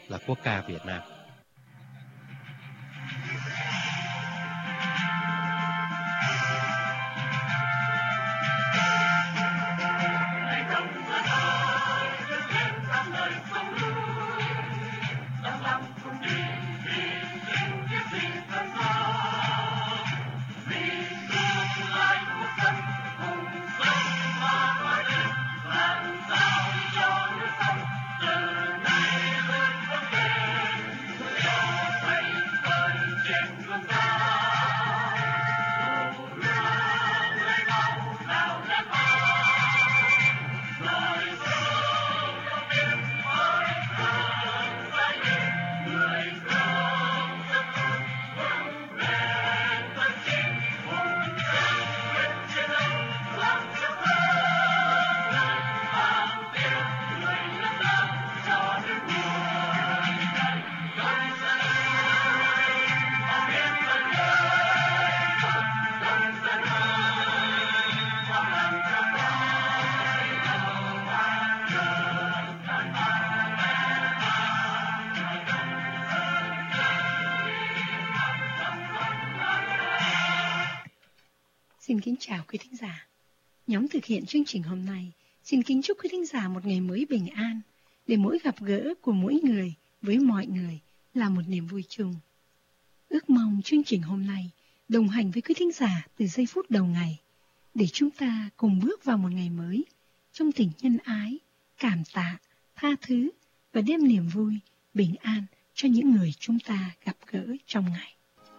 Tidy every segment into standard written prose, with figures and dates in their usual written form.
là quốc ca Việt Nam. Xin kính chào quý thính giả. Nhóm thực hiện chương trình hôm nay xin kính chúc quý thính giả một ngày mới bình an, để mỗi gặp gỡ của mỗi người với mọi người là một niềm vui chung. Ước mong chương trình hôm nay đồng hành với quý thính giả từ giây phút đầu ngày, để chúng ta cùng bước vào một ngày mới trong tình nhân ái, cảm tạ, tha thứ và đem niềm vui, bình an cho những người chúng ta gặp gỡ trong ngày.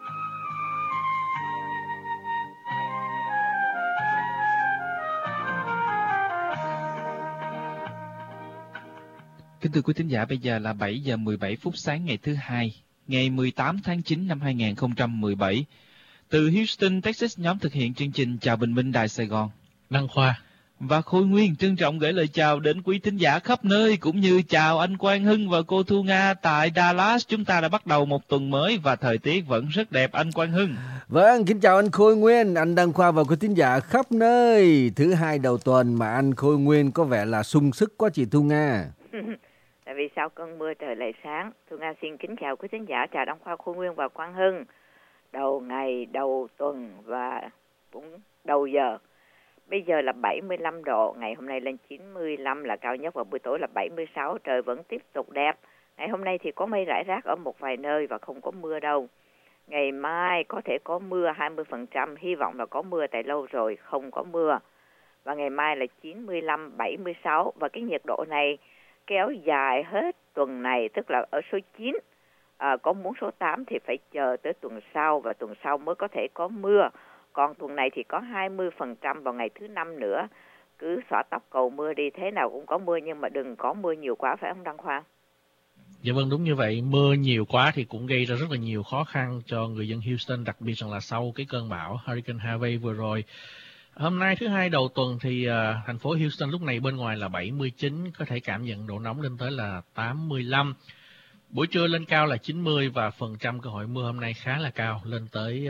Kính thưa quý thính giả, bây giờ là 7 giờ 17 phút sáng ngày thứ Hai, ngày 18 tháng 9 năm 2017. Từ Houston, Texas, nhóm thực hiện chương trình Chào Bình Minh Đài Sài Gòn, Đăng Khoa và Khôi Nguyên trân trọng gửi lời chào đến quý thính giả khắp nơi, cũng như chào anh Quang Hưng và cô Thu Nga tại Dallas. Chúng ta đã bắt đầu một tuần mới và thời tiết vẫn rất đẹp, anh Quang Hưng. Vâng, kính chào anh Khôi Nguyên, anh Đăng Khoa và quý thính giả khắp nơi. Thứ Hai đầu tuần mà anh Khôi Nguyên có vẻ là sung sức quá chị Thu Nga. Tại vì sau cơn mưa trời lại sáng. Thu Nga xin kính chào quý thính giả, chào Đăng Khoa, Khôi Nguyên và Quang Hưng. Đầu ngày, đầu tuần và cũng đầu giờ. Bây giờ là 75 độ, ngày hôm nay lên 95 là cao nhất và buổi tối là 76, trời vẫn tiếp tục đẹp. Ngày hôm nay thì có mây rải rác ở một vài nơi và không có mưa đâu. Ngày mai có thể có mưa 20%, hy vọng là có mưa tại lâu rồi không có mưa. Và ngày mai là 95, 76 và cái nhiệt độ này kéo dài hết tuần này, tức là ở số 9. Có muốn số 8 thì phải chờ tới tuần sau và tuần sau mới có thể có mưa. Còn tuần này thì có 20% vào ngày thứ Năm nữa. Cứ xõa tóc cầu mưa đi, thế nào cũng có mưa nhưng mà đừng có mưa nhiều quá, phải không Đăng Khoa? Dạ vâng, đúng như vậy. Mưa nhiều quá thì cũng gây ra rất là nhiều khó khăn cho người dân Houston, đặc biệt rằng là sau cái cơn bão Hurricane Harvey vừa rồi. Hôm nay thứ Hai đầu tuần thì thành phố Houston lúc này bên ngoài là 79, có thể cảm nhận độ nóng lên tới là 85. Buổi trưa lên cao là 90 và phần trăm cơ hội mưa hôm nay khá là cao, lên tới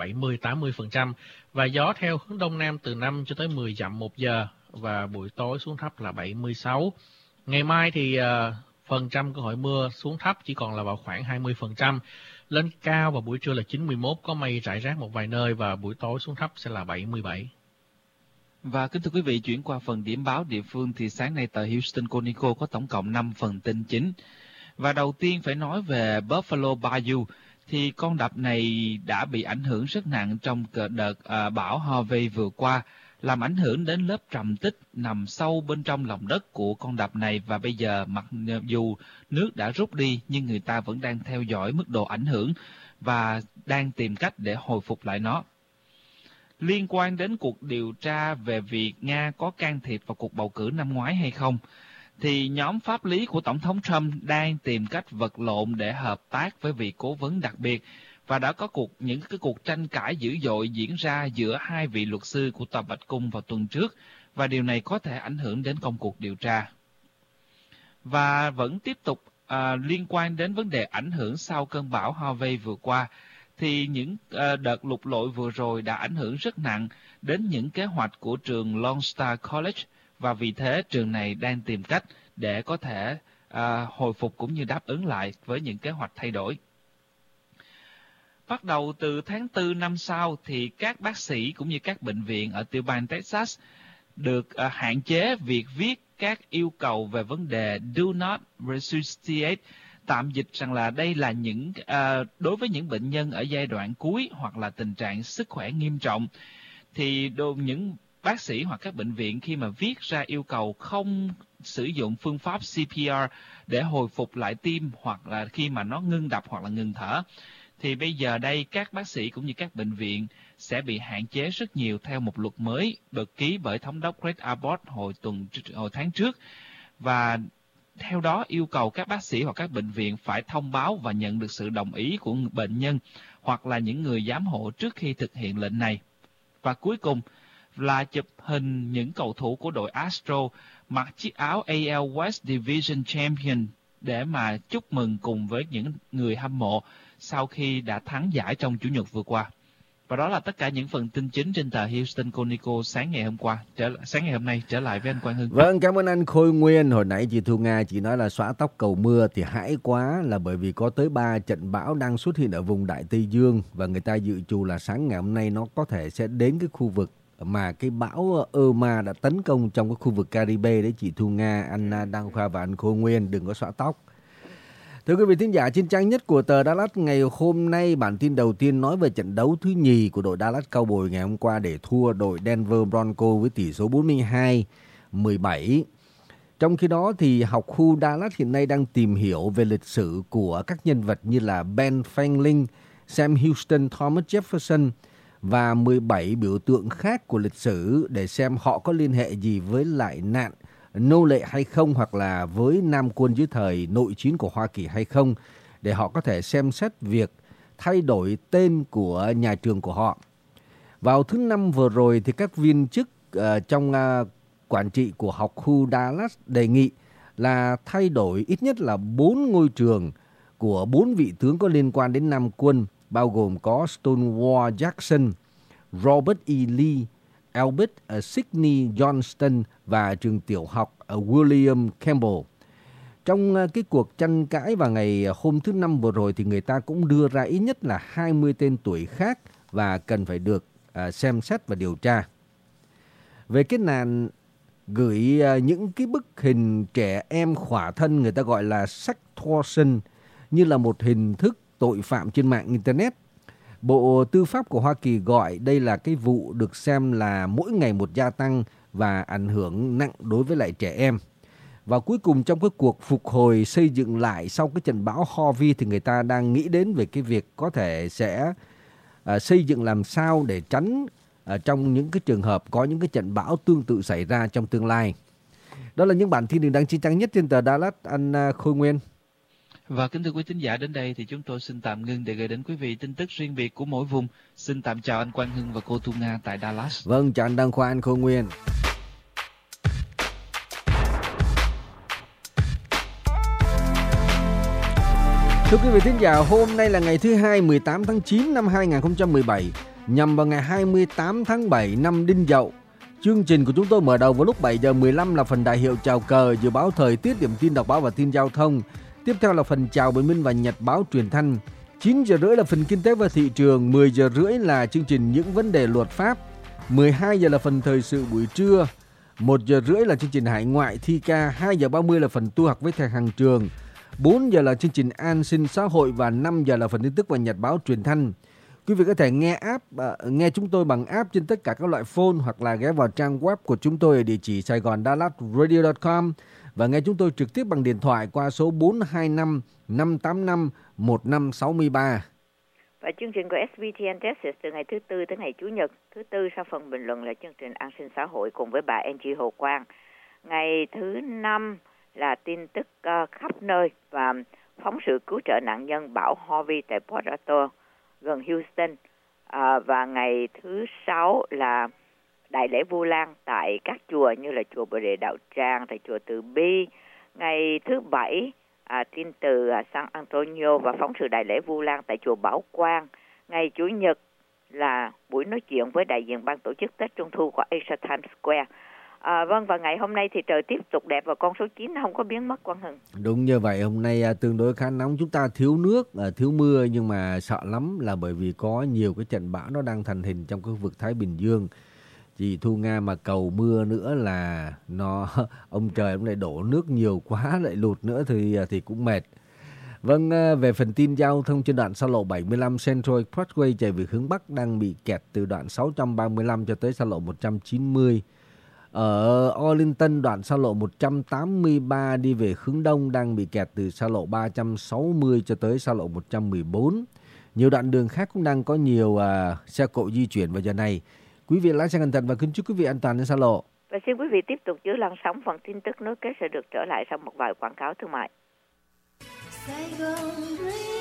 70-80%. Và gió theo hướng đông nam từ 5 cho tới 10 dặm một giờ và buổi tối xuống thấp là 76. Ngày mai thì phần trăm cơ hội mưa xuống thấp chỉ còn là vào khoảng 20%. Lên cao vào buổi trưa là 91, có mây rải rác một vài nơi và buổi tối xuống thấp sẽ là 77. Và kính thưa quý vị, chuyển qua phần điểm báo địa phương thì sáng nay tại Houston Conico có tổng cộng 5 phần tin chính. Và đầu tiên phải nói về Buffalo Bayou, thì con đập này đã bị ảnh hưởng rất nặng trong đợt bão Harvey vừa qua, làm ảnh hưởng đến lớp trầm tích nằm sâu bên trong lòng đất của con đập này, và bây giờ mặc dù nước đã rút đi nhưng người ta vẫn đang theo dõi mức độ ảnh hưởng và đang tìm cách để hồi phục lại nó. Liên quan đến cuộc điều tra về việc Nga có can thiệp vào cuộc bầu cử năm ngoái hay không, thì nhóm pháp lý của Tổng thống Trump đang tìm cách vật lộn để hợp tác với vị cố vấn đặc biệt, và đã có những cuộc tranh cãi dữ dội diễn ra giữa hai vị luật sư của Tòa Bạch Cung vào tuần trước, và điều này có thể ảnh hưởng đến công cuộc điều tra. Và vẫn tiếp tục liên quan đến vấn đề ảnh hưởng sau cơn bão Harvey vừa qua, thì những đợt lụt lội vừa rồi đã ảnh hưởng rất nặng đến những kế hoạch của trường Lone Star College, và vì thế trường này đang tìm cách để có thể hồi phục cũng như đáp ứng lại với những kế hoạch thay đổi. Bắt đầu từ tháng 4 năm sau thì các bác sĩ cũng như các bệnh viện ở tiểu bang Texas được hạn chế việc viết các yêu cầu về vấn đề do not resuscitate, tạm dịch rằng là đây là những đối với những bệnh nhân ở giai đoạn cuối hoặc là tình trạng sức khỏe nghiêm trọng, thì những bác sĩ hoặc các bệnh viện khi mà viết ra yêu cầu không sử dụng phương pháp CPR để hồi phục lại tim hoặc là khi mà nó ngưng đập hoặc là ngừng thở, thì bây giờ đây các bác sĩ cũng như các bệnh viện sẽ bị hạn chế rất nhiều theo một luật mới được ký bởi thống đốc Greg Abbott hồi tháng trước, và theo đó yêu cầu các bác sĩ hoặc các bệnh viện phải thông báo và nhận được sự đồng ý của bệnh nhân hoặc là những người giám hộ trước khi thực hiện lệnh này. Và cuối cùng là chụp hình những cầu thủ của đội Astro mặc chiếc áo AL West Division Champion để mà chúc mừng cùng với những người hâm mộ sau khi đã thắng giải trong Chủ nhật vừa qua. Và đó là tất cả những phần tin chính trên tờ Houston Chronicle sáng ngày hôm nay. Trở lại với anh Quang Hưng. Vâng, cảm ơn anh Khôi Nguyên. Hồi nãy chị Thu Nga chỉ nói là xóa tóc cầu mưa thì hãi quá, là bởi vì có tới 3 trận bão đang xuất hiện ở vùng Đại Tây Dương, và người ta dự trù là sáng ngày hôm nay nó có thể sẽ đến cái khu vực mà cái bão Irma đã tấn công trong cái khu vực Caribe đấy chị Thu Nga, anh Đăng Khoa và anh Khôi Nguyên. Đừng có xóa tóc. Thưa quý vị thính giả, trên trang nhất của tờ Dallas ngày hôm nay, bản tin đầu tiên nói về trận đấu thứ nhì của đội Dallas Cowboys ngày hôm qua để thua đội Denver Broncos với tỷ số 42-17. Trong khi đó thì học khu Dallas hiện nay đang tìm hiểu về lịch sử của các nhân vật như là Ben Franklin, Sam Houston, Thomas Jefferson và 17 biểu tượng khác của lịch sử để xem họ có liên hệ gì với lại nạn nô lệ hay không, hoặc là với Nam quân dưới thời nội chiến của Hoa Kỳ hay không, để họ có thể xem xét việc thay đổi tên của nhà trường của họ. Vào thứ Năm vừa rồi thì các viên chức trong quản trị của học khu Dallas đề nghị là thay đổi ít nhất là 4 ngôi trường của 4 vị tướng có liên quan đến Nam quân, bao gồm có Stonewall Jackson, Robert E. Lee, Albert Sidney Johnston và trường tiểu học William Campbell. Trong cái cuộc tranh cãi vào ngày hôm thứ Năm vừa rồi thì người ta cũng đưa ra ít nhất là 20 tên tuổi khác và cần phải được xem xét và điều tra. Về cái nạn gửi những cái bức hình trẻ em khỏa thân, người ta gọi là sextortion, như là một hình thức tội phạm trên mạng Internet, Bộ Tư pháp của Hoa Kỳ gọi đây là cái vụ được xem là mỗi ngày một gia tăng và ảnh hưởng nặng đối với lại trẻ em. Và cuối cùng trong cái cuộc phục hồi xây dựng lại sau cái trận bão Harvey thì người ta đang nghĩ đến về cái việc có thể sẽ xây dựng làm sao để tránh trong những cái trường hợp có những cái trận bão tương tự xảy ra trong tương lai. Đó là những bản tin được đăng trên trang nhất trên tờ Dallas, anh Khôi Nguyên. Và kính thưa quý thính giả, đến đây thì chúng tôi xin tạm ngưng để gửi đến quý vị tin tức riêng biệt của mỗi vùng. Xin tạm chào anh Quang Hưng và cô Thu Nga tại Dallas. Vâng, chào anh Đăng Khoa, anh Khôi Nguyên. Thưa quý vị thính giả, hôm nay là ngày thứ Hai 18 tháng 9 năm 2017, nhằm vào ngày 28 tháng 7 năm Đinh Dậu. Chương trình của chúng tôi mở đầu vào lúc 7 giờ 15 là phần đại hiệu chào cờ, dự báo thời tiết, điểm tin đọc báo và tin giao thông. Tiếp theo là phần chào bình minh và nhật báo truyền thanh. 9 giờ rưỡi là phần kinh tế và thị trường, 10 giờ rưỡi là chương trình những vấn đề luật pháp, 12 giờ là phần thời sự buổi trưa, 1 giờ rưỡi là chương trình hải ngoại thi ca, 2 giờ 30 là phần tu học với thầy hàng trường, 4 giờ là chương trình an sinh xã hội và 5 giờ là phần tin tức và nhật báo truyền thanh. Quý vị có thể nghe chúng tôi bằng app trên tất cả các loại phone hoặc là ghé vào trang web của chúng tôi ở địa chỉ saigondallasradio.com và nghe chúng tôi trực tiếp bằng điện thoại qua số 425 585 1563. Và chương trình của SBTN Texas từ ngày thứ Tư tới ngày Chủ nhật. Thứ Tư sau phần bình luận là chương trình an sinh xã hội cùng với bà Angie Hồ Quang. Ngày thứ Năm là tin tức khắp nơi và phóng sự cứu trợ nạn nhân bão Harvey tại Port Arthur gần Houston. Và ngày thứ Sáu là đại lễ Vu Lan tại các chùa như là chùa Bồ Đề Đạo Tràng, tại chùa Từ Bi. Ngày thứ Bảy tin từ San Antonio và phóng sự đại lễ Vu Lan tại chùa Bảo Quang. Ngày Chủ nhật là buổi nói chuyện với đại diện ban tổ chức Tết Trung thu của Asia Times Square. Vâng, và ngày hôm nay thì trời tiếp tục đẹp và con số 9 nó không có biến mất, Quang Hưng. Đúng như vậy, hôm nay tương đối khá nóng, chúng ta thiếu nước, thiếu mưa, nhưng mà sợ lắm là bởi vì có nhiều cái trận bão nó đang thành hình trong khu vực Thái Bình Dương. Chị Thu Nga mà cầu mưa nữa là ông trời ông lại đổ nước nhiều quá, lại lụt nữa thì cũng mệt. Vâng, về phần tin giao thông trên đoạn xa lộ 75 Central Expressway chạy về hướng Bắc đang bị kẹt từ đoạn 635 cho tới xa lộ 190. Ở Arlington, đoạn xa lộ 183 đi về hướng Đông đang bị kẹt từ xa lộ 360 cho tới xa lộ 114. Nhiều đoạn đường khác cũng đang có nhiều xe cộ di chuyển vào giờ này. Quý vị lái xe cẩn thận và kính chúc quý vị an toàn trên xa lộ. Và xin quý vị tiếp tục giữ làn sóng, phần tin tức nối kết sẽ được trở lại sau một vài quảng cáo thương mại.